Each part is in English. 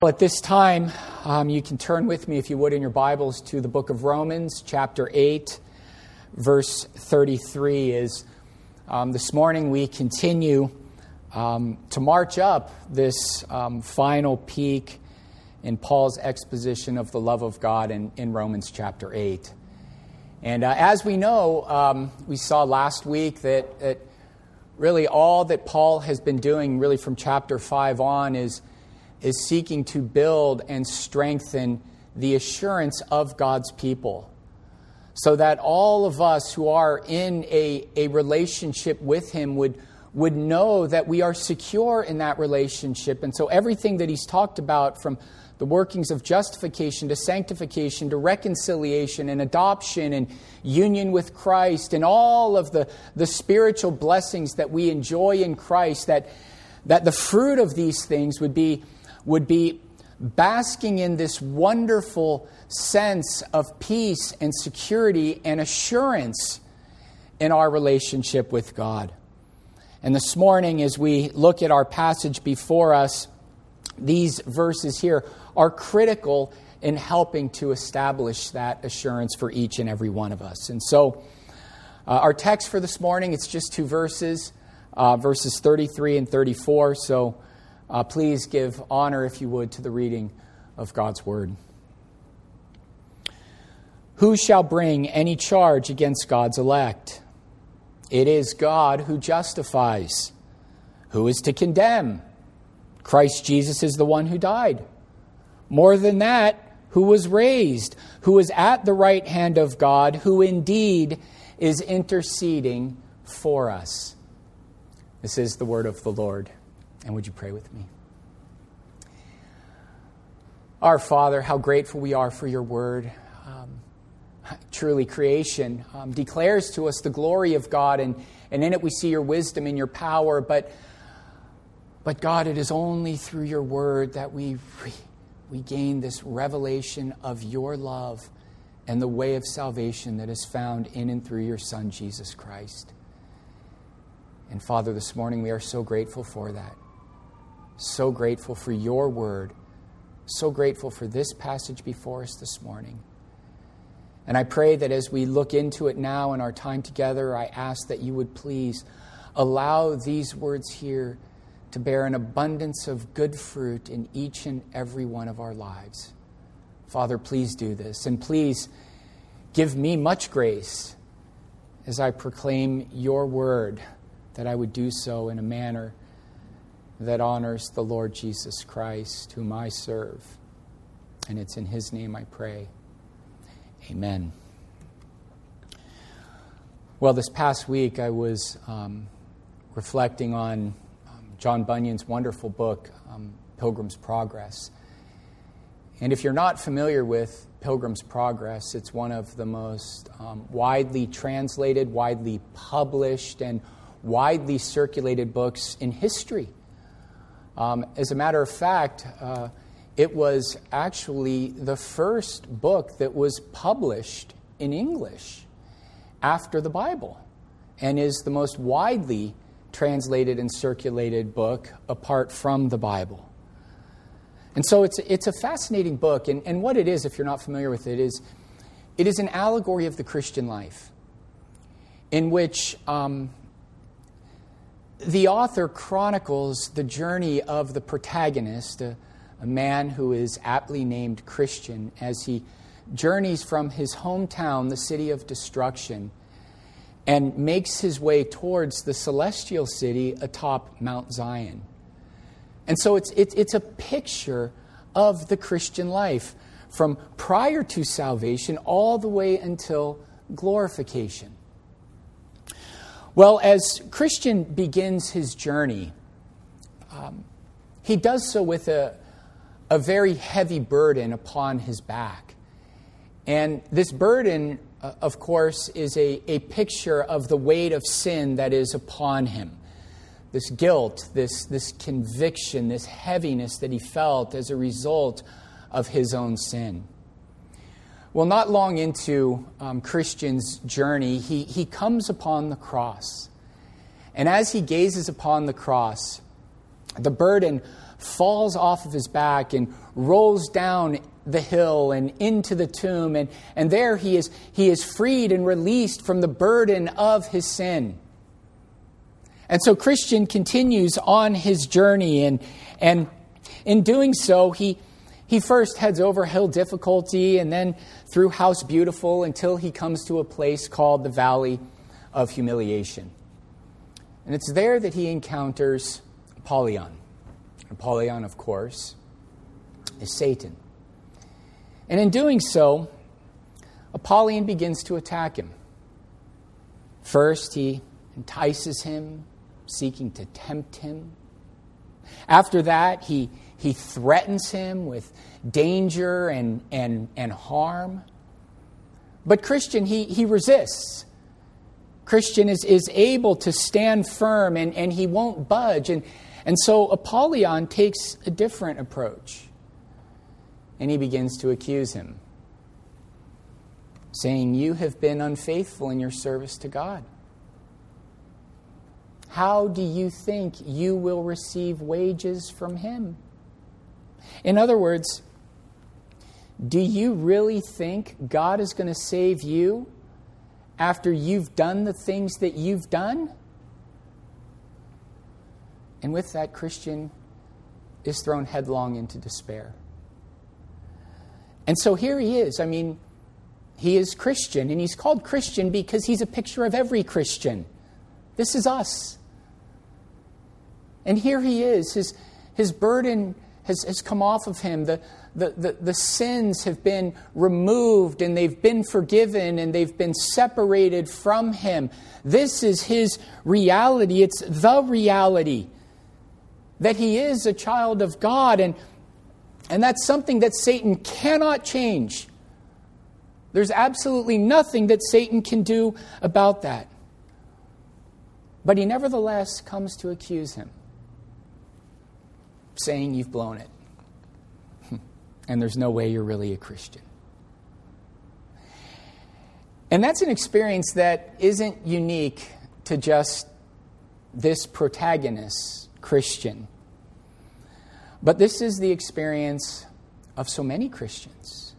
Well, at this time, you can turn with me, if you would, in your Bibles to the book of Romans, chapter 8, verse 33. This morning we continue to march up this final peak in Paul's exposition of the love of God in Romans chapter 8. And as we know, we saw last week that really all that Paul has been doing really from chapter 5 on is seeking to build and strengthen the assurance of God's people, so that all of us who are in a relationship with Him would know that we are secure in that relationship. And so everything that he's talked about, from the workings of justification to sanctification to reconciliation and adoption and union with Christ and all of the spiritual blessings that we enjoy in Christ, that the fruit of these things would be basking in this wonderful sense of peace and security and assurance in our relationship with God. And this morning, as we look at our passage before us, these verses here are critical in helping to establish that assurance for each and every one of us. And so, our text for this morning, it's just two verses, verses 33 and 34. So, please give honor, if you would, to the reading of God's Word. Who shall bring any charge against God's elect? It is God who justifies. Who is to condemn? Christ Jesus is the one who died. More than that, who was raised, who is at the right hand of God, who indeed is interceding for us. This is the word of the Lord. And would you pray with me? Our Father, how grateful we are for your word. Truly, creation declares to us the glory of God, and in it we see your wisdom and your power. But God, it is only through your word that we gain this revelation of your love and the way of salvation that is found in and through your Son, Jesus Christ. And Father, this morning we are so grateful for that. So grateful for your word. So grateful for this passage before us this morning. And I pray that as we look into it now in our time together, I ask that you would please allow these words here to bear an abundance of good fruit in each and every one of our lives. Father, please do this. And please give me much grace as I proclaim your word, that I would do so in a manner that honors the Lord Jesus Christ, whom I serve. And it's in his name I pray. Amen. Well, this past week I was reflecting on John Bunyan's wonderful book, Pilgrim's Progress. And if you're not familiar with Pilgrim's Progress, it's one of the most widely translated, widely published, and widely circulated books in history. As a matter of fact, it was actually the first book that was published in English after the Bible, and is the most widely translated and circulated book apart from the Bible. And so it's a fascinating book, and what it is, if you're not familiar with it is an allegory of the Christian life, in which the author chronicles the journey of the protagonist, a man who is aptly named Christian, as he journeys from his hometown, the city of destruction, and makes his way towards the celestial city atop Mount Zion. And so it's a picture of the Christian life from prior to salvation all the way until glorification. Well, as Christian begins his journey, he does so with a very heavy burden upon his back. And this burden, of course, is a picture of the weight of sin that is upon him. This guilt, this conviction, this heaviness that he felt as a result of his own sin. Well, not long into Christian's journey, he comes upon the cross. And as he gazes upon the cross, the burden falls off of his back and rolls down the hill and into the tomb. And there he is freed and released from the burden of his sin. And so Christian continues on his journey. And in doing so, he first heads over Hill Difficulty and then through House Beautiful until he comes to a place called the Valley of Humiliation. And it's there that he encounters Apollyon. Apollyon, of course, is Satan. And in doing so, Apollyon begins to attack him. First, he entices him, seeking to tempt him. After that, he threatens him with danger and harm. But Christian, he resists. Christian is able to stand firm and he won't budge. And so Apollyon takes a different approach. And he begins to accuse him, saying, "You have been unfaithful in your service to God. How do you think you will receive wages from Him?" In other words, do you really think God is going to save you after you've done the things that you've done? And with that, Christian is thrown headlong into despair. And so here he is. I mean, he is Christian, and he's called Christian because he's a picture of every Christian. This is us. And here he is. His burden has come off of him. The sins have been removed and they've been forgiven and they've been separated from him. This is his reality. It's the reality that he is a child of God. And that's something that Satan cannot change. There's absolutely nothing that Satan can do about that. But he nevertheless comes to accuse him, saying, "You've blown it. And there's no way you're really a Christian." And that's an experience that isn't unique to just this protagonist, Christian. But this is the experience of so many Christians.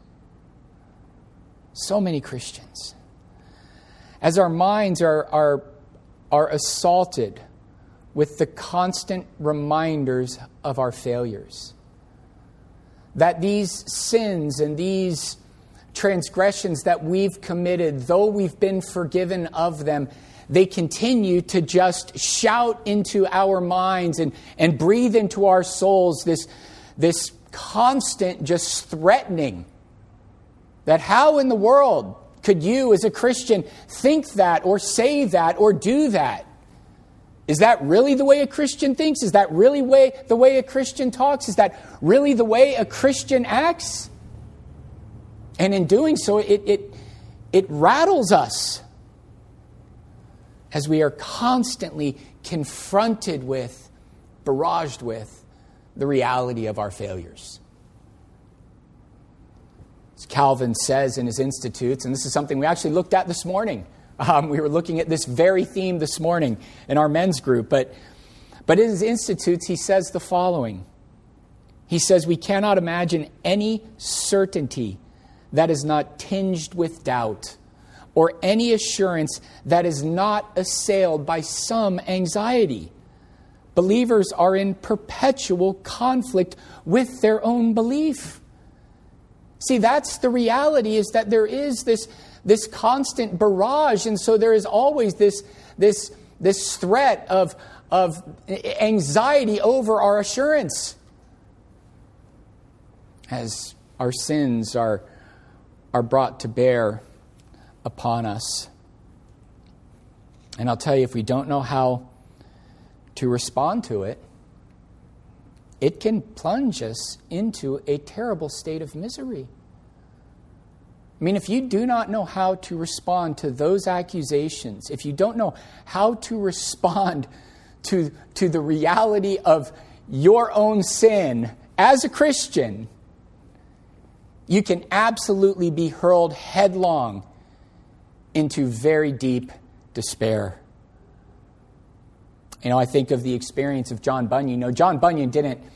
So many Christians. As our minds are assaulted with the constant reminders of our failures, that these sins and these transgressions that we've committed, though we've been forgiven of them, they continue to just shout into our minds and breathe into our souls this constant just threatening that how in the world could you as a Christian think that or say that or do that? Is that really the way a Christian thinks? Is that really the way a Christian talks? Is that really the way a Christian acts? And in doing so, it rattles us as we are constantly confronted with, barraged with, the reality of our failures. As Calvin says in his Institutes, and this is something we actually looked at this morning. We were looking at this very theme this morning in our men's group. But in his Institutes, he says the following. He says, "We cannot imagine any certainty that is not tinged with doubt, or any assurance that is not assailed by some anxiety. Believers are in perpetual conflict with their own belief." See, that's the reality, is that there is this constant barrage, and so there is always this threat of anxiety over our assurance as our sins are brought to bear upon us. And I'll tell you, if we don't know how to respond to it, it can plunge us into a terrible state of misery. I mean, if you do not know how to respond to those accusations, if you don't know how to respond to the reality of your own sin as a Christian, you can absolutely be hurled headlong into very deep despair. I think of the experience of John Bunyan. John Bunyan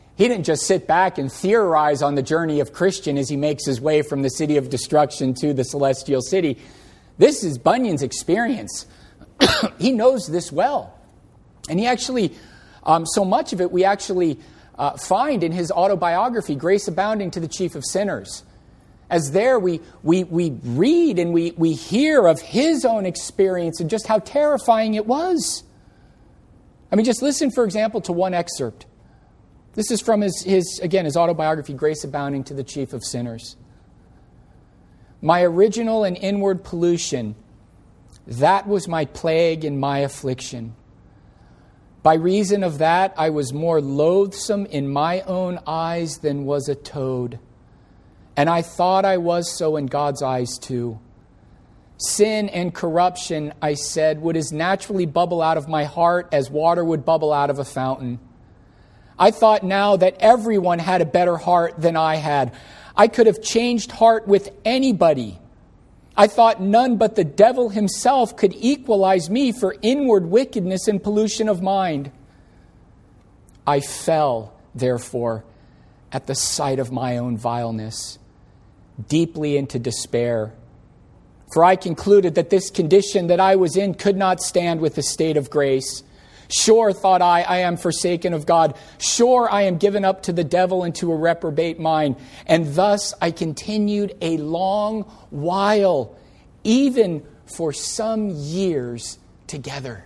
He didn't just sit back and theorize on the journey of Christian as he makes his way from the city of destruction to the celestial city. This is Bunyan's experience. He knows this well. And he actually, so much of it we actually find in his autobiography, Grace Abounding to the Chief of Sinners. As there we read and we hear of his own experience and just how terrifying it was. I mean, just listen, for example, to one excerpt. This is from his autobiography, Grace Abounding to the Chief of Sinners. My original and inward pollution, that was my plague and my affliction. By reason of that, I was more loathsome in my own eyes than was a toad. And I thought I was so in God's eyes too. Sin and corruption, I said, would as naturally bubble out of my heart as water would bubble out of a fountain. I thought now that everyone had a better heart than I had. I could have changed heart with anybody. I thought none but the devil himself could equalize me for inward wickedness and pollution of mind. I fell, therefore, at the sight of my own vileness, deeply into despair. For I concluded that this condition that I was in could not stand with the state of grace. Sure, thought I am forsaken of God. Sure, I am given up to the devil and to a reprobate mind. And thus I continued a long while, even for some years together.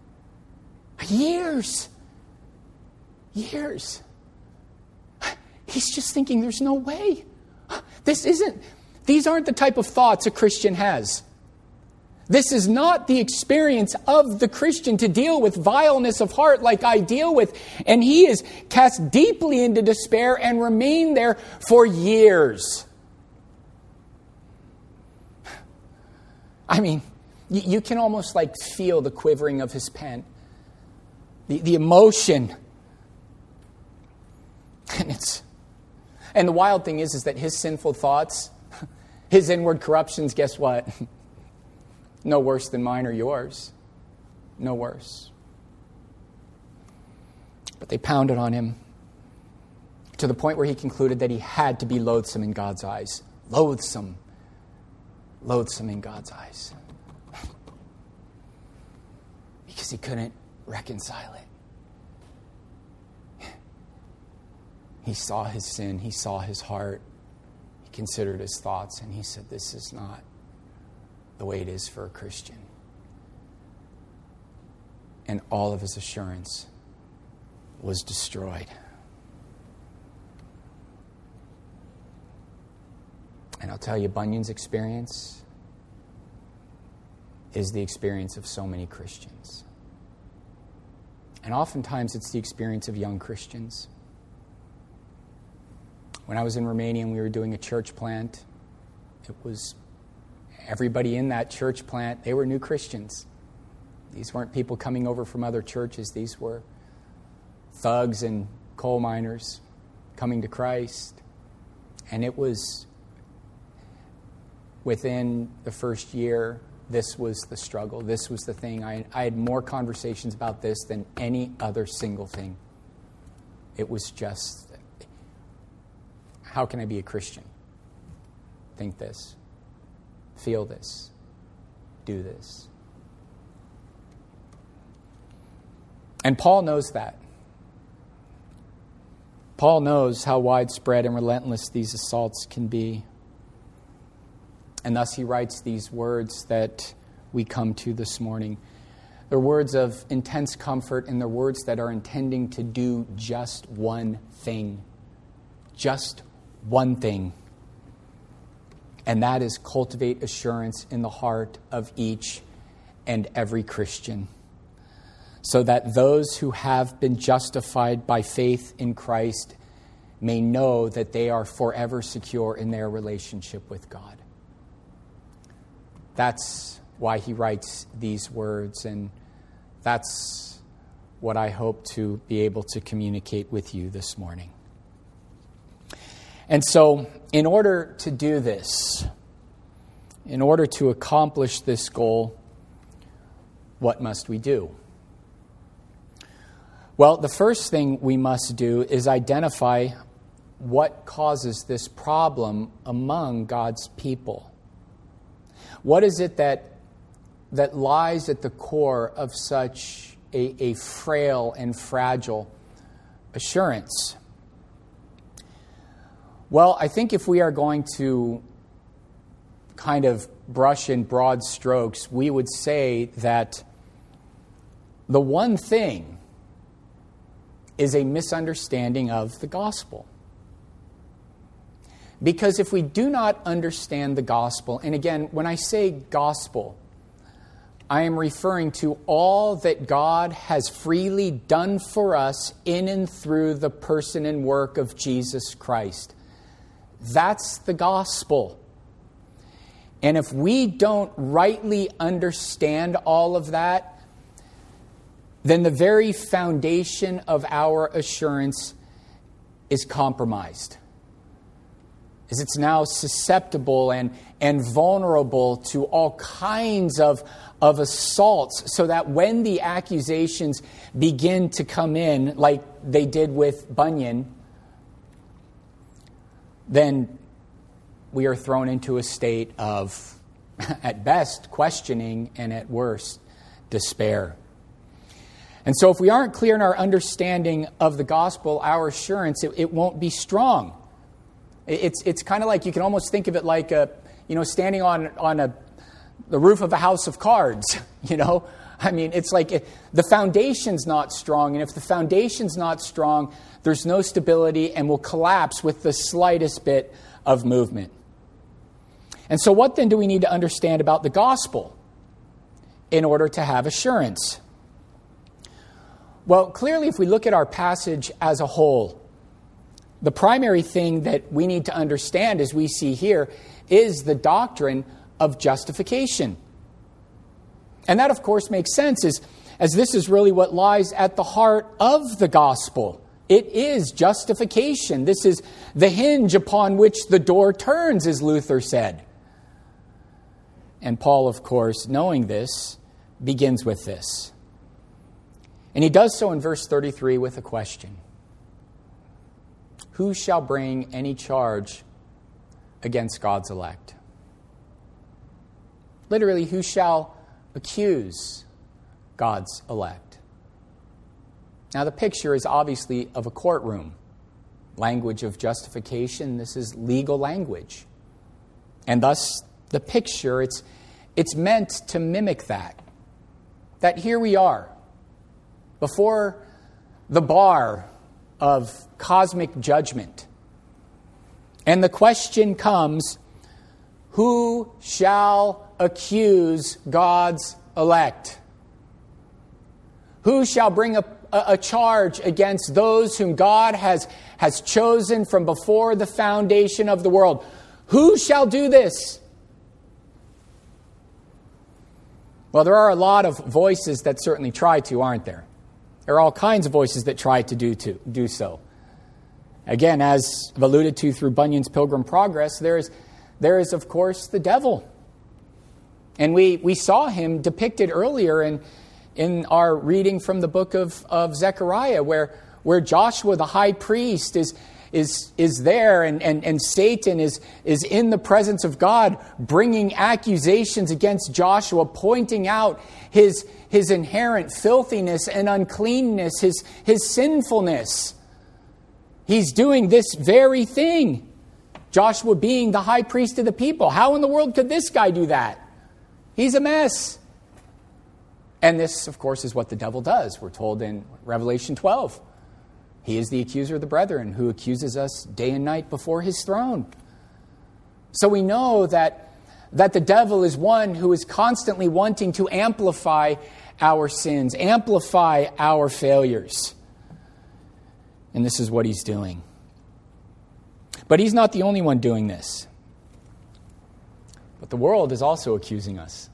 Years. He's just thinking there's no way. These aren't the type of thoughts a Christian has. This is not the experience of the Christian to deal with vileness of heart like I deal with. And he is cast deeply into despair and remained there for years. I mean, you can almost feel the quivering of his pen. The emotion. And the wild thing is that his sinful thoughts, his inward corruptions, guess what? No worse than mine or yours. No worse. But they pounded on him to the point where he concluded that he had to be loathsome in God's eyes. Loathsome. Loathsome in God's eyes. Because he couldn't reconcile it. He saw his sin. He saw his heart. He considered his thoughts. And he said, this is not the way it is for a Christian. And all of his assurance was destroyed. And I'll tell you, Bunyan's experience is the experience of so many Christians. And oftentimes it's the experience of young Christians. When I was in Romania and we were doing a church plant, it was everybody in that church plant, they were new Christians. These weren't people coming over from other churches. These were thugs and coal miners coming to Christ. And it was within the first year, this was the struggle. This was the thing. I had more conversations about this than any other single thing. It was just, how can I be a Christian? Think this. Feel this. Do this. And Paul knows that. Paul knows how widespread and relentless these assaults can be. And thus he writes these words that we come to this morning. They're words of intense comfort, and they're words that are intending to do just one thing. Just one thing. And that is cultivate assurance in the heart of each and every Christian, so that those who have been justified by faith in Christ may know that they are forever secure in their relationship with God. That's why he writes these words, and that's what I hope to be able to communicate with you this morning. And so, in order to do this, in order to accomplish this goal, what must we do? Well, the first thing we must do is identify what causes this problem among God's people. What is it that lies at the core of such a frail and fragile assurance? Well, I think if we are going to kind of brush in broad strokes, we would say that the one thing is a misunderstanding of the gospel. Because if we do not understand the gospel, and again, when I say gospel, I am referring to all that God has freely done for us in and through the person and work of Jesus Christ. That's the gospel. And if we don't rightly understand all of that, then the very foundation of our assurance is compromised. As it's now susceptible and vulnerable to all kinds of assaults, so that when the accusations begin to come in, like they did with Bunyan, then we are thrown into a state of, at best, questioning, and at worst, despair. And so if we aren't clear in our understanding of the gospel, our assurance, it won't be strong. It's kind of like, you can almost think of it like standing on the roof of a house of cards, I mean, it's like the foundation's not strong, and if the foundation's not strong, there's no stability and will collapse with the slightest bit of movement. And so what then do we need to understand about the gospel in order to have assurance? Well, clearly, if we look at our passage as a whole, the primary thing that we need to understand, as we see here, is the doctrine of justification. And that, of course, makes sense, as this is really what lies at the heart of the gospel. It is justification. This is the hinge upon which the door turns, as Luther said. And Paul, of course, knowing this, begins with this. And he does so in verse 33 with a question. Who shall bring any charge against God's elect? Literally, who shall accuse God's elect? Now, the picture is obviously of a courtroom. Language of justification, this is legal language. And thus, the picture, it's meant to mimic that. That here we are, before the bar of cosmic judgment. And the question comes, who shall accuse God's elect? Who shall bring a charge against those whom God has chosen from before the foundation of the world? Who shall do this? Well, there are a lot of voices that certainly try to, aren't there? There are all kinds of voices that try to do so. Again, as I've alluded to through Bunyan's Pilgrim Progress, there is, of course, the devil. And we saw him depicted earlier in our reading from the book of Zechariah, where Joshua, the high priest, is there, and Satan is in the presence of God, bringing accusations against Joshua, pointing out his inherent filthiness and uncleanness, his sinfulness. He's doing this very thing. Joshua being the high priest of the people. How in the world could this guy do that? He's a mess. And this, of course, is what the devil does. We're told in Revelation 12. He is the accuser of the brethren who accuses us day and night before his throne. So we know that the devil is one who is constantly wanting to amplify our sins, amplify our failures. And this is what he's doing. But he's not the only one doing this. But the world is also accusing us.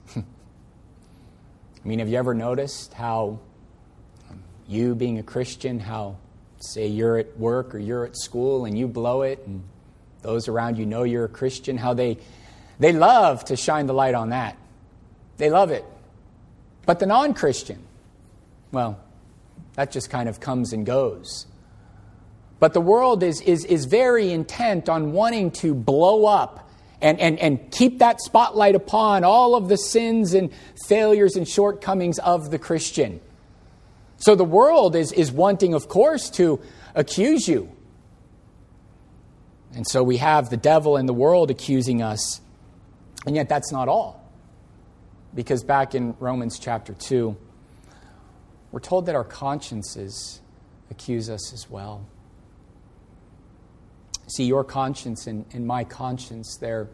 I mean, have you ever noticed how you being a Christian, how, say, you're at work or you're at school and you blow it, and those around you know you're a Christian, how they love to shine the light on that. They love it. But the non-Christian, well, That just kind of comes and goes. But the world is very intent on wanting to blow up and keep that spotlight upon all of the sins and failures and shortcomings of the Christian. So the world is wanting, of course, to accuse you. And so we have the devil and the world accusing us. And yet that's not all. Because back in Romans chapter 2, we're told that our consciences accuse us as well. See, your conscience and my conscience, they're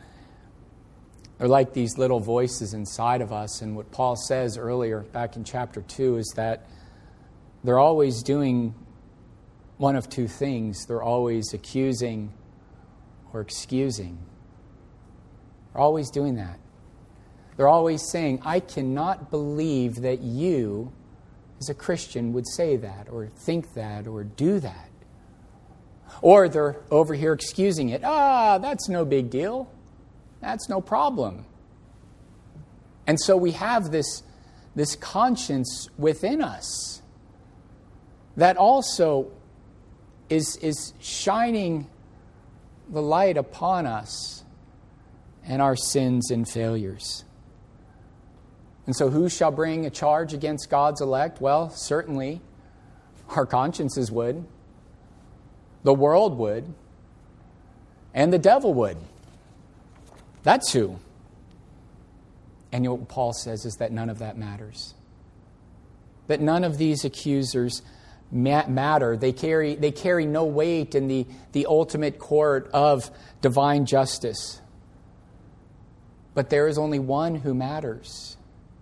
like these little voices inside of us. And what Paul says earlier back in chapter 2 is that they're always doing one of two things. They're always accusing or excusing. They're always doing that. They're always saying, I cannot believe that you, as a Christian, would say that or think that or do that. Or they're over here excusing it. That's no big deal. That's no problem. And so we have this conscience within us that also is shining the light upon us and our sins and failures. And so who shall bring a charge against God's elect? Well, certainly our consciences would. The world would. And the devil would. That's who. And what Paul says is that none of that matters. That none of these accusers matter. They carry no weight in the ultimate court of divine justice. But there is only one who matters.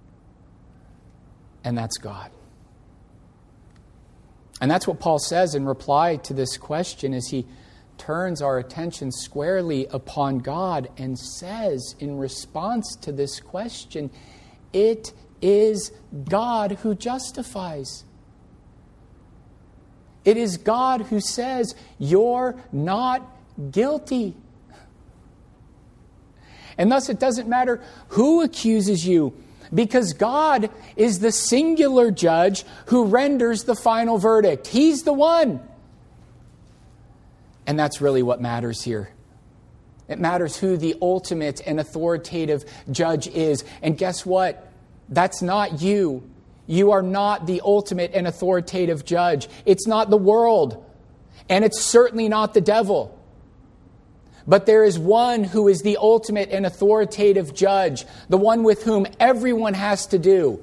And that's God. And that's what Paul says in reply to this question as he turns our attention squarely upon God and says in response to this question, it is God who justifies. It is God who says, you're not guilty. And thus it doesn't matter who accuses you, because God is the singular judge who renders the final verdict. He's the one. And that's really what matters here. It matters who the ultimate and authoritative judge is. And guess what? That's not you. You are not the ultimate and authoritative judge. It's not the world. And it's certainly not the devil. But there is one who is the ultimate and authoritative judge, the one with whom everyone has to do.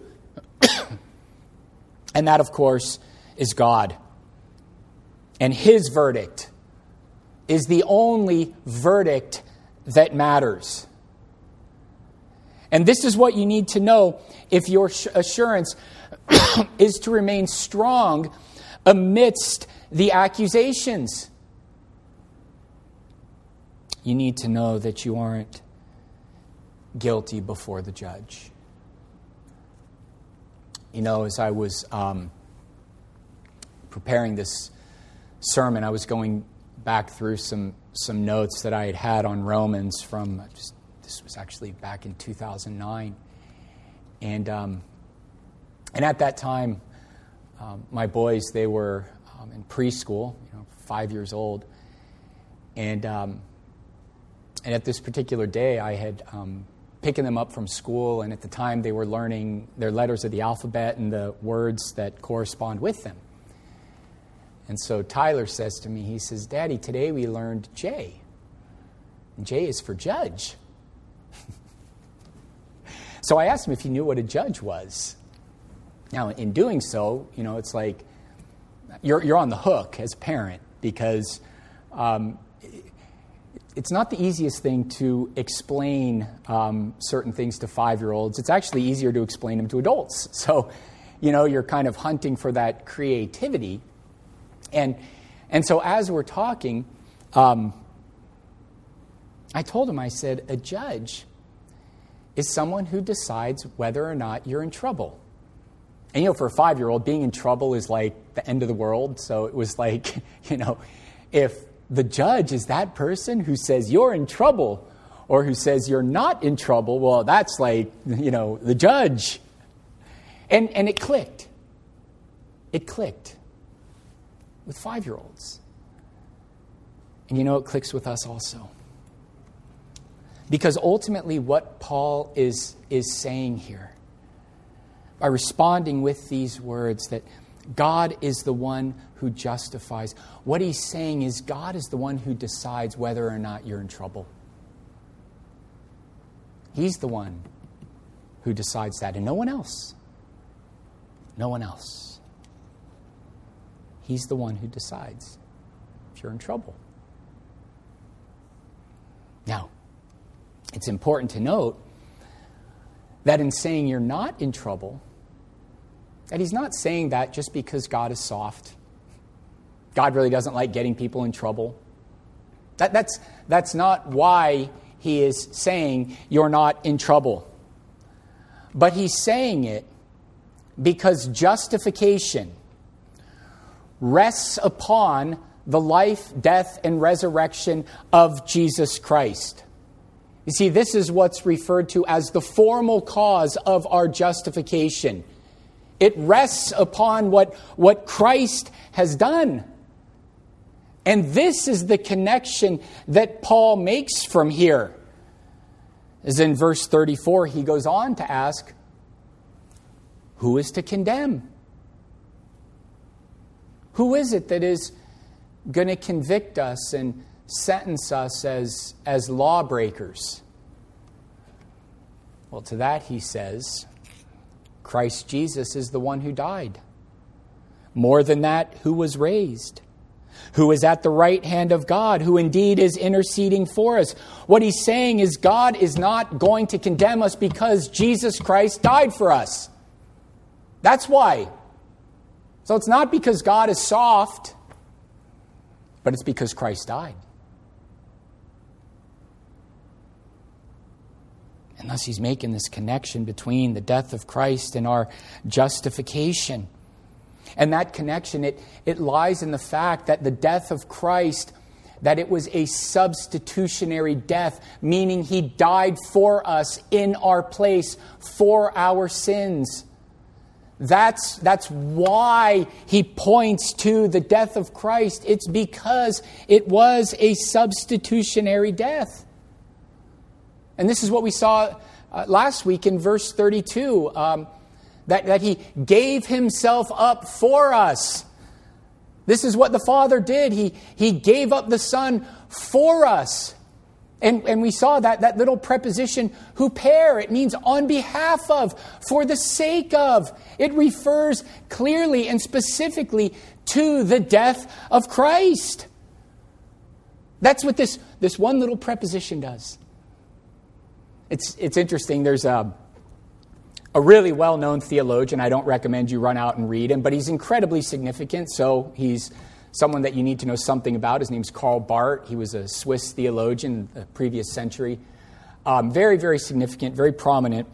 And that, of course, is God. And His verdict is the only verdict that matters. And this is what you need to know if your assurance is to remain strong amidst the accusations. You need to know that you aren't guilty before the judge. You know, as I was preparing this sermon, I was going back through some notes that I had on Romans from, this was actually back in 2009. And at that time, my boys, they were in preschool, 5 years old. And at this particular day, I had picking them up from school, and at the time they were learning their letters of the alphabet and the words that correspond with them. And so Tyler says to me, he says, Daddy, today we learned J. And J is for judge. So I asked him if he knew what a judge was. Now, in doing so, it's like you're on the hook as a parent, because it's not the easiest thing to explain certain things to 5-year-olds. It's actually easier to explain them to adults. So, you're kind of hunting for that creativity. And so as we're talking, I told him, I said, a judge is someone who decides whether or not you're in trouble. And, for a 5-year-old, being in trouble is like the end of the world. So it was like, if the judge is that person who says you're in trouble or who says you're not in trouble, well, that's like, the judge. And it clicked. it clicked with 5-year-olds. And you know, it clicks with us also. Because ultimately what Paul is saying here, by responding with these words that God is the one who justifies, what he's saying is God is the one who decides whether or not you're in trouble. He's the one who decides that, and no one else. No one else. He's the one who decides if you're in trouble. Now, it's important to note that in saying you're not in trouble, that he's not saying that just because God is soft. God really doesn't like getting people in trouble. That's not why he is saying you're not in trouble. But he's saying it because justification rests upon the life, death, and resurrection of Jesus Christ. You see, this is what's referred to as the formal cause of our justification. It rests upon what Christ has done. And this is the connection that Paul makes from here. As in verse 34, he goes on to ask, who is to condemn? Who is it that is going to convict us and sentence us as lawbreakers? Well, to that he says, Christ Jesus is the one who died. More than that, who was raised, who is at the right hand of God, who indeed is interceding for us. What he's saying is God is not going to condemn us because Jesus Christ died for us. That's why. So it's not because God is soft, but it's because Christ died. And thus he's making this connection between the death of Christ and our justification. And that connection, it lies in the fact that the death of Christ, that it was a substitutionary death, meaning he died for us in our place for our sins. That's why he points to the death of Christ. It's because it was a substitutionary death. And this is what we saw last week in verse 32, that he gave himself up for us. This is what the Father did. He gave up the Son for us. And we saw that little preposition, huper. It means on behalf of, for the sake of. It refers clearly and specifically to the death of Christ. That's what this one little preposition does. It's interesting. There's a really well-known theologian. I don't recommend you run out and read him, but he's incredibly significant. So he's someone that you need to know something about. His name's Karl Barth. He was a Swiss theologian in the previous century. Very, very significant, very prominent.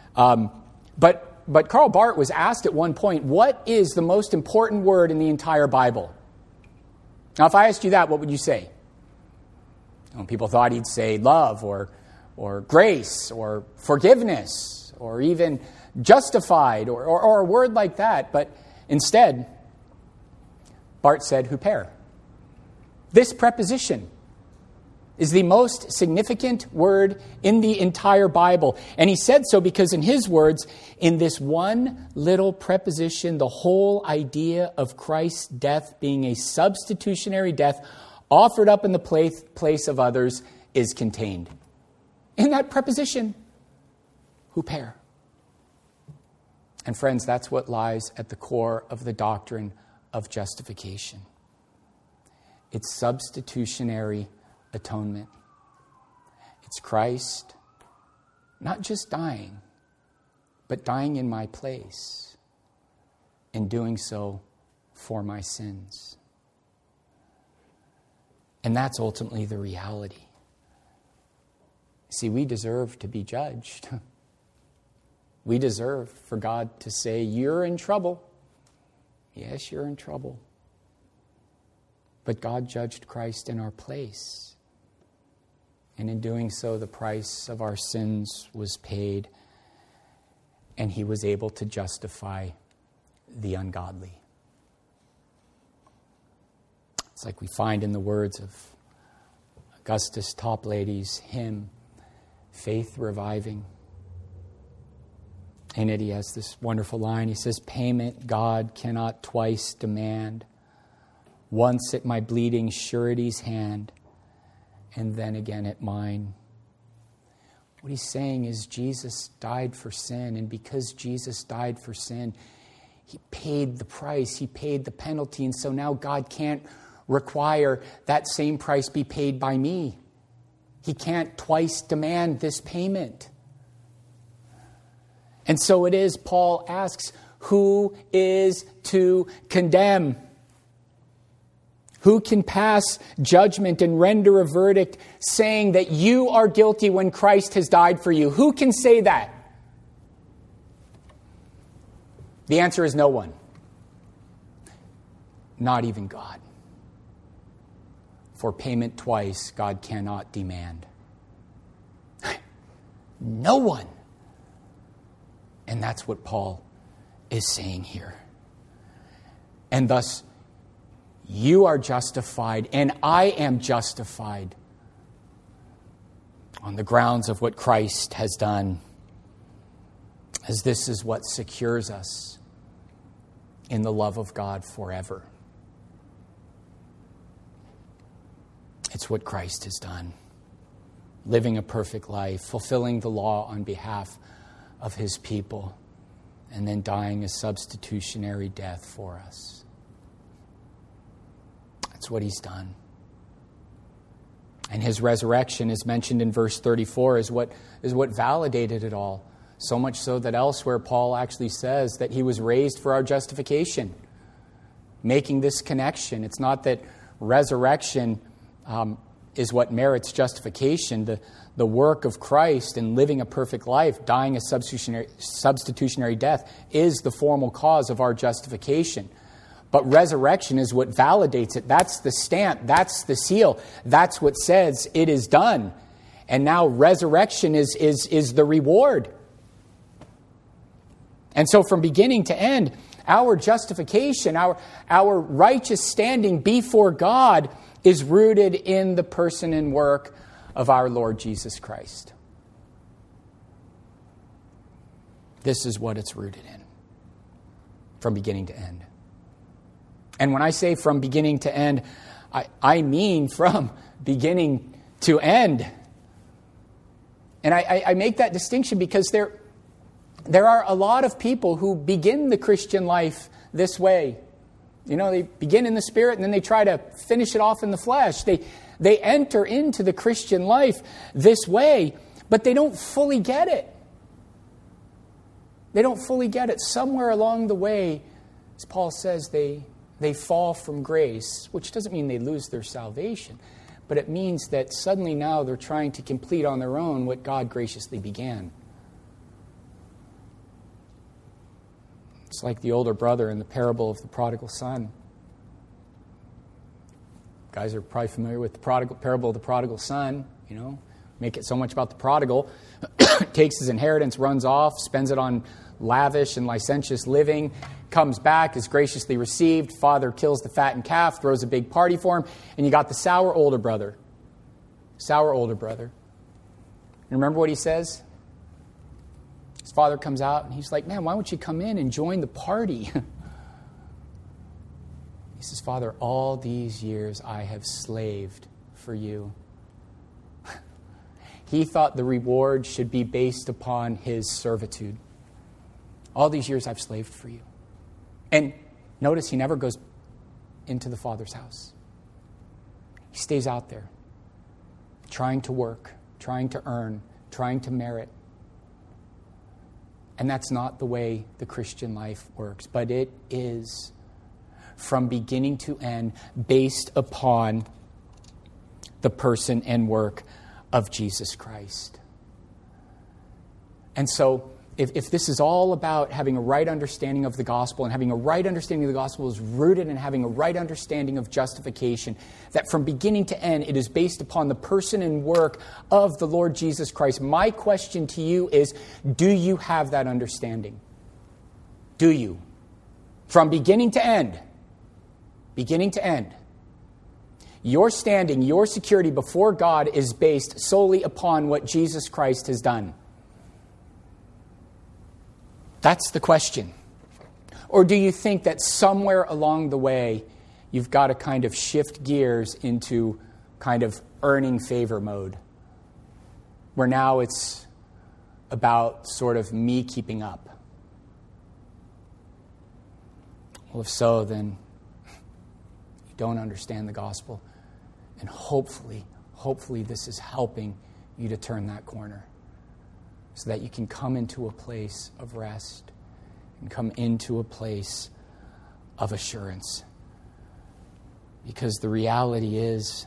But Karl Barth was asked at one point, what is the most important word in the entire Bible? Now, if I asked you that, what would you say? Well, people thought he'd say love or grace or forgiveness or even justified or a word like that. But instead, Barth said huper. This preposition is the most significant word in the entire Bible. And he said so because, in his words, in this one little preposition, the whole idea of Christ's death being a substitutionary death offered up in the place of others is contained. In that preposition, huper. And friends, that's what lies at the core of the doctrine of justification. It's substitutionary atonement. It's Christ not just dying, but dying in my place, and doing so for my sins. And that's ultimately the reality. See, we deserve to be judged. We deserve for God to say, you're in trouble. Yes, you're in trouble. But God judged Christ in our place. And in doing so, the price of our sins was paid, and he was able to justify the ungodly. It's like we find in the words of Augustus Toplady's hymn, Faith Reviving. In it he has this wonderful line. He says, payment God cannot twice demand, once at my bleeding surety's hand, and then again at mine. What he's saying is Jesus died for sin, and because Jesus died for sin, he paid the price, he paid the penalty, and so now God can't require that same price be paid by me. He can't twice demand this payment. And so it is, Paul asks, who is to condemn? Who can pass judgment and render a verdict saying that you are guilty when Christ has died for you? Who can say that? The answer is no one. Not even God. For payment twice, God cannot demand. No one. And that's what Paul is saying here. And thus, you are justified, and I am justified on the grounds of what Christ has done, as this is what secures us in the love of God forever. It's what Christ has done. Living a perfect life, fulfilling the law on behalf of his people, and then dying a substitutionary death for us. That's what he's done. And his resurrection is mentioned in verse 34 is what validated it all. So much so that elsewhere Paul actually says that he was raised for our justification, making this connection. It's not that resurrection is what merits justification. The work of Christ in living a perfect life, dying a substitutionary death, is the formal cause of our justification. But resurrection is what validates it. That's the stamp. That's the seal. That's what says it is done. And now resurrection is the reward. And so from beginning to end, our justification, our righteous standing before God is rooted in the person and work of our Lord Jesus Christ. This is what it's rooted in, from beginning to end. And when I say from beginning to end, I mean from beginning to end. And I make that distinction because there are a lot of people who begin the Christian life this way. You know, they begin in the Spirit and then they try to finish it off in the flesh. They enter into the Christian life this way, but they don't fully get it. They don't fully get it. Somewhere along the way, as Paul says, they fall from grace, which doesn't mean they lose their salvation, but it means that suddenly now they're trying to complete on their own what God graciously began. It's like the older brother in the parable of the prodigal son. You guys are probably familiar with the parable of the prodigal son. You know, make it so much about the prodigal. Takes his inheritance, runs off, spends it on lavish and licentious living, comes back, is graciously received. Father kills the fattened calf, throws a big party for him, and you got the sour older brother. Sour older brother. And remember what he says? His father comes out and he's like, man, why don't you come in and join the party? He says, Father, all these years I have slaved for you. He thought the reward should be based upon his servitude. All these years I've slaved for you. And notice he never goes into the Father's house. He stays out there, trying to work, trying to earn, trying to merit. And that's not the way the Christian life works. But it is, from beginning to end, based upon the person and work of Jesus Christ. And so, if this is all about having a right understanding of the gospel, and having a right understanding of the gospel is rooted in having a right understanding of justification, that from beginning to end it is based upon the person and work of the Lord Jesus Christ, my question to you is, do you have that understanding? Do you? From beginning to end. Beginning to end. Your standing, your security before God is based solely upon what Jesus Christ has done? That's the question. Or do you think that somewhere along the way, you've got to kind of shift gears into kind of earning favor mode, where now it's about sort of me keeping up? Well, if so, then you don't understand the gospel. And hopefully this is helping you to turn that corner so that you can come into a place of rest and come into a place of assurance. Because the reality is,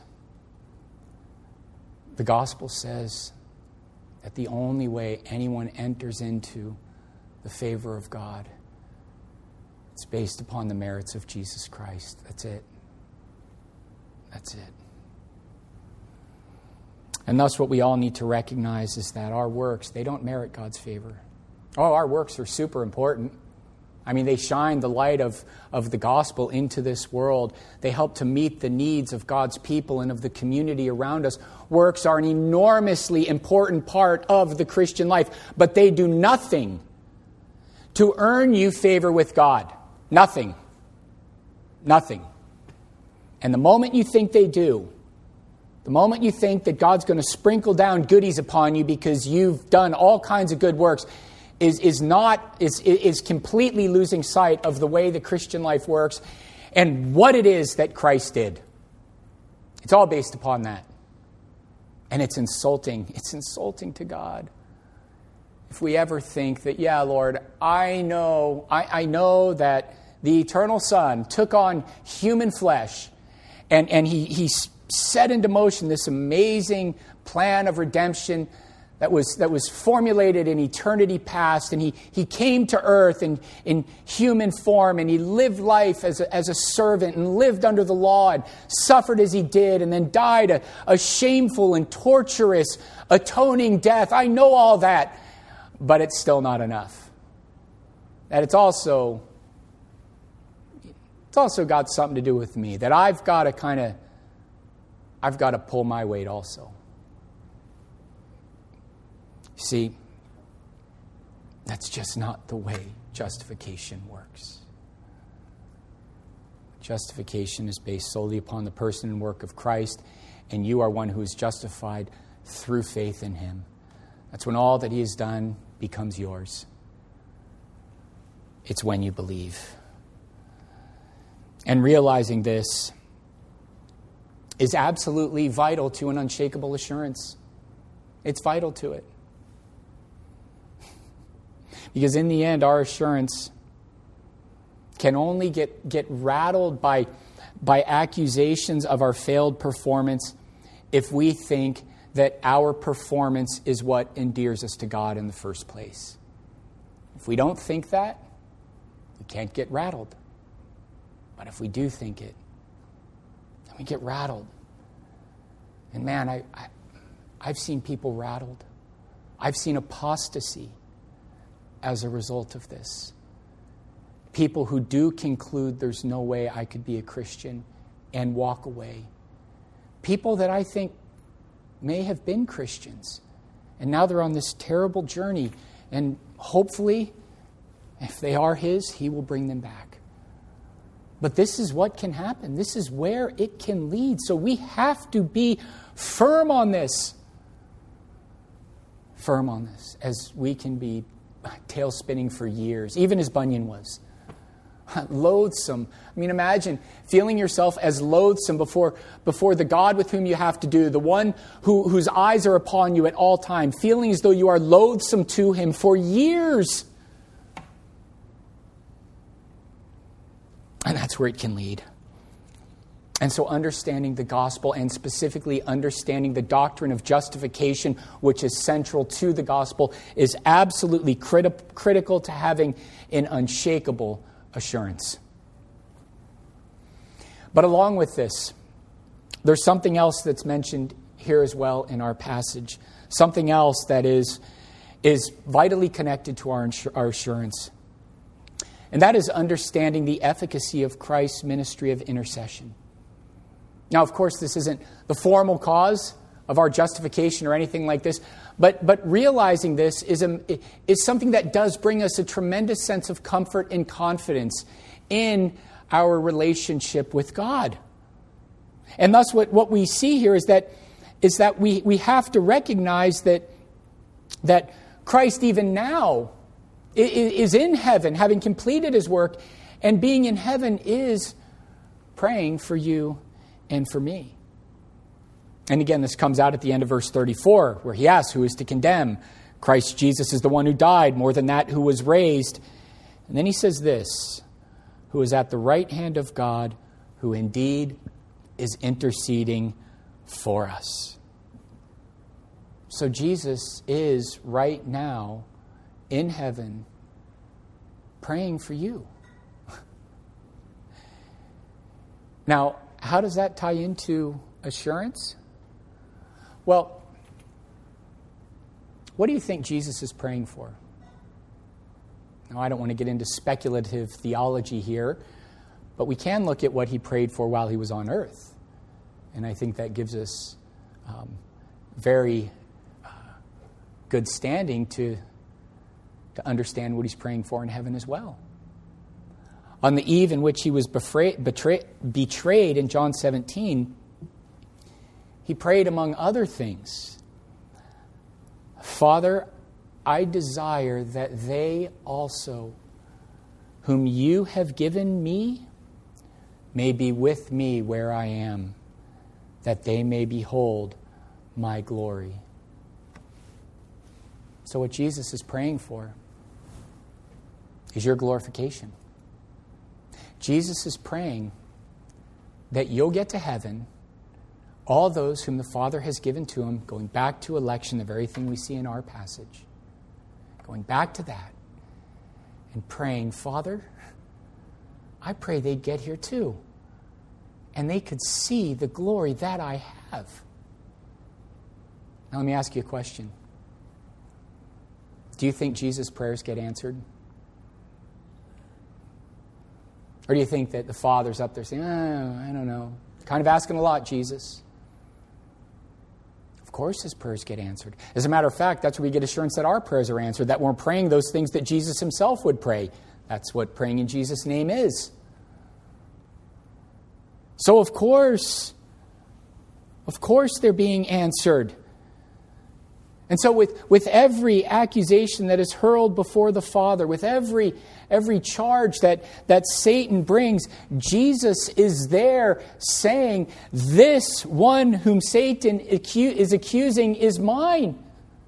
the gospel says that the only way anyone enters into the favor of God, it's based upon the merits of Jesus Christ. That's it. That's it. And thus what we all need to recognize is that our works, they don't merit God's favor. Oh, our works are super important. I mean, they shine the light of the gospel into this world. They help to meet the needs of God's people and of the community around us. Works are an enormously important part of the Christian life, but they do nothing to earn you favor with God. Nothing. Nothing. And the moment you think they do, the moment you think that God's going to sprinkle down goodies upon you because you've done all kinds of good works, is completely losing sight of the way the Christian life works and what it is that Christ did. It's all based upon that. And it's insulting. It's insulting to God. If we ever think that, yeah, Lord, I know that the eternal Son took on human flesh and he set into motion this amazing plan of redemption that was formulated in eternity past, and he came to earth in human form, and he lived life as a servant and lived under the law and suffered as he did, and then died a shameful and torturous atoning death. I know all that, but it's still not enough. That it's also got something to do with me, that I've got to pull my weight also. See, that's just not the way justification works. Justification is based solely upon the person and work of Christ, and you are one who is justified through faith in him. That's when all that he has done becomes yours. It's when you believe. And realizing this is absolutely vital to an unshakable assurance. It's vital to it. Because in the end, our assurance can only get rattled by accusations of our failed performance if we think that our performance is what endears us to God in the first place. If we don't think that, we can't get rattled. But if we do think it, then we get rattled. And man, I've seen people rattled. I've seen apostasy as a result of this. People who do conclude there's no way I could be a Christian and walk away. People that I think may have been Christians, and now they're on this terrible journey, and hopefully, if they are his, he will bring them back. But this is what can happen. This is where it can lead. So we have to be firm on this. Firm on this, as we can be tail spinning for years, even as Bunyan was. Loathsome. I mean, imagine feeling yourself as loathsome before the God with whom you have to do, the one whose eyes are upon you at all time, feeling as though you are loathsome to him for years. And that's where it can lead. And so understanding the gospel, and specifically understanding the doctrine of justification, which is central to the gospel, is absolutely critical to having an unshakable assurance. But along with this, there's something else that's mentioned here as well in our passage. Something else that is vitally connected to our assurance. And that is understanding the efficacy of Christ's ministry of intercession. Now, of course, this isn't the formal cause of our justification or anything like this, but realizing this is something that does bring us a tremendous sense of comfort and confidence in our relationship with God. And thus what we see here is that we have to recognize that Christ even now is in heaven, having completed his work, and being in heaven is praying for you and for me. And again, this comes out at the end of verse 34, where he asks, who is to condemn? Christ Jesus is the one who died, more than that, who was raised. And then he says this, who is at the right hand of God, who indeed is interceding for us. So Jesus is right now in heaven praying for you. Now, how does that tie into assurance? Well, what do you think Jesus is praying for? Now, I don't want to get into speculative theology here, but we can look at what he prayed for while he was on earth. And I think that gives us very good standing to understand what he's praying for in heaven as well. On the eve in which he was betrayed in John 17, he prayed, among other things, Father, I desire that they also, whom you have given me, may be with me where I am, that they may behold my glory. So what Jesus is praying for is your glorification. Jesus is praying that you'll get to heaven, all those whom the Father has given to him, going back to election, the very thing we see in our passage, going back to that and praying, Father, I pray they'd get here too, and they could see the glory that I have. Now let me ask you a question. Do you think Jesus' prayers get answered? Or do you think that the Father's up there saying, I don't know, kind of asking a lot, Jesus? Of course his prayers get answered. As a matter of fact, that's where we get assurance that our prayers are answered, that we're praying those things that Jesus himself would pray. That's what praying in Jesus' name is. So of course they're being answered. And so with every accusation that is hurled before the Father, with every charge that Satan brings, Jesus is there saying, this one whom Satan is accusing is mine.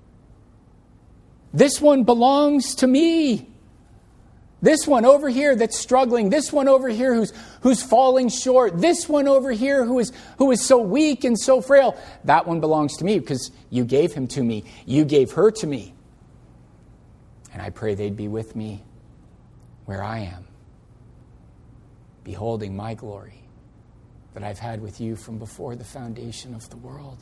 This one belongs to me. This one over here that's struggling, this one over here who's falling short, this one over here who is so weak and so frail, that one belongs to me because you gave him to me. You gave her to me. And I pray they'd be with me where I am, beholding my glory that I've had with you from before the foundation of the world.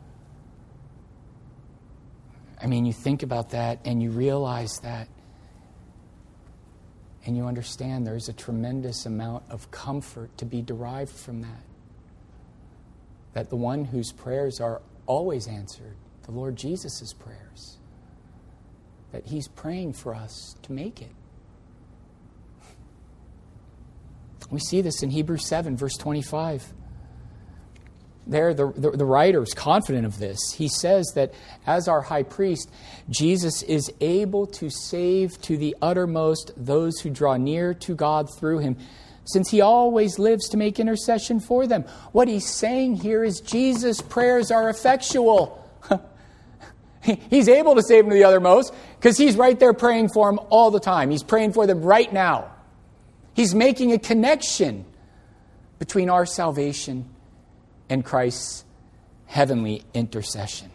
I mean, you think about that and you realize that. And you understand there's a tremendous amount of comfort to be derived from that. That the one whose prayers are always answered, the Lord Jesus' prayers, that he's praying for us to make it. We see this in Hebrews 7, verse 25. There, the writer is confident of this. He says that as our high priest, Jesus is able to save to the uttermost those who draw near to God through him, since he always lives to make intercession for them. What he's saying here is Jesus' prayers are effectual. He's able to save them to the uttermost because he's right there praying for them all the time. He's praying for them right now. He's making a connection between our salvation and Christ's heavenly intercession.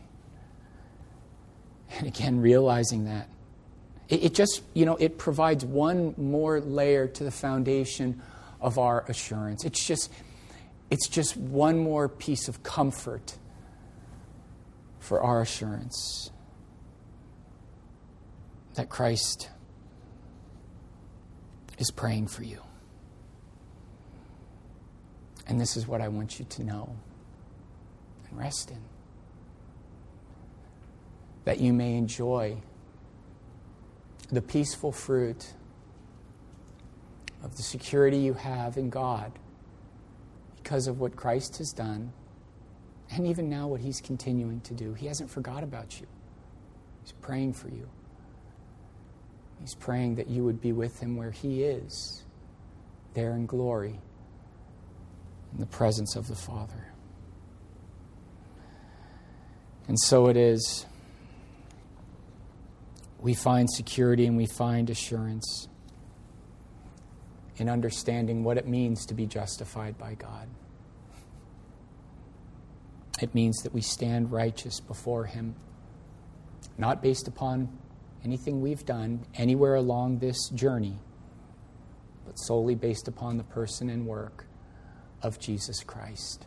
And again, realizing that, it just, it provides one more layer to the foundation of our assurance. It's just one more piece of comfort for our assurance that Christ is praying for you. And this is what I want you to know and rest in. That you may enjoy the peaceful fruit of the security you have in God because of what Christ has done, and even now what He's continuing to do. He hasn't forgot about you. He's praying for you. He's praying that you would be with Him where He is, there in glory, in the presence of the Father. And so it is. We find security and we find assurance in understanding what it means to be justified by God. It means that we stand righteous before Him, not based upon anything we've done anywhere along this journey, but solely based upon the person and work of Jesus Christ.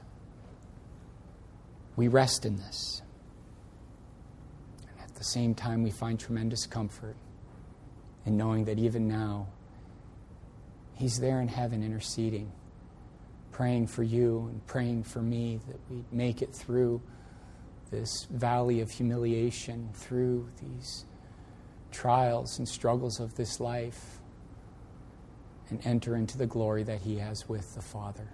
We rest in this. And at the same time, we find tremendous comfort in knowing that even now, He's there in heaven interceding, praying for you and praying for me that we make it through this valley of humiliation, through these trials and struggles of this life, and enter into the glory that He has with the Father.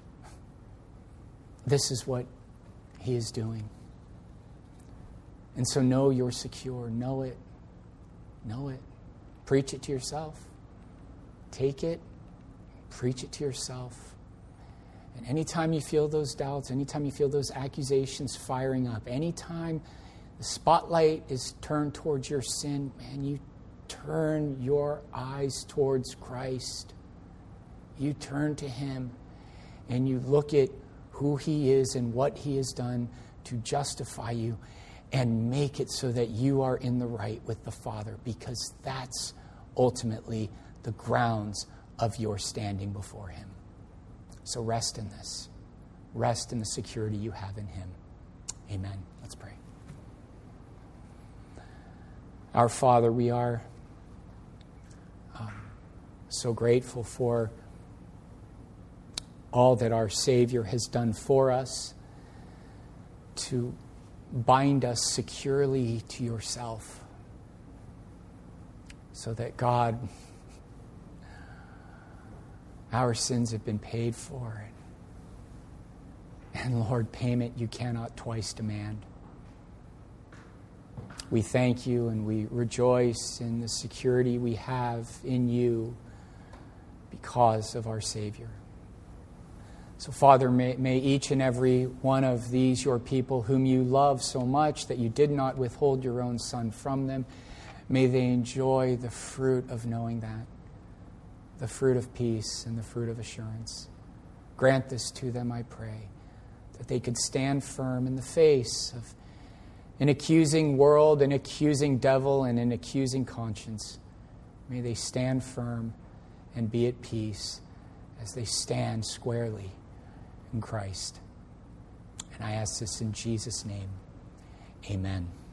This is what He is doing. And so know you're secure. Know it. Know it. Preach it to yourself. Take it. Preach it to yourself. And anytime you feel those doubts, anytime you feel those accusations firing up, anytime the spotlight is turned towards your sin, man, you turn your eyes towards Christ. You turn to Him and you look at who He is and what He has done to justify you and make it so that you are in the right with the Father, because that's ultimately the grounds of your standing before Him. So rest in this. Rest in the security you have in Him. Amen. Let's pray. Our Father, we are so grateful for all that our Savior has done for us to bind us securely to yourself, so that God, our sins have been paid for. And Lord, payment you cannot twice demand. We thank you and we rejoice in the security we have in you because of our Savior. So, Father, may each and every one of these, your people, whom you love so much that you did not withhold your own Son from them, may they enjoy the fruit of knowing that, the fruit of peace and the fruit of assurance. Grant this to them, I pray, that they could stand firm in the face of an accusing world, an accusing devil, and an accusing conscience. May they stand firm and be at peace as they stand squarely in Christ. And I ask this in Jesus' name. Amen.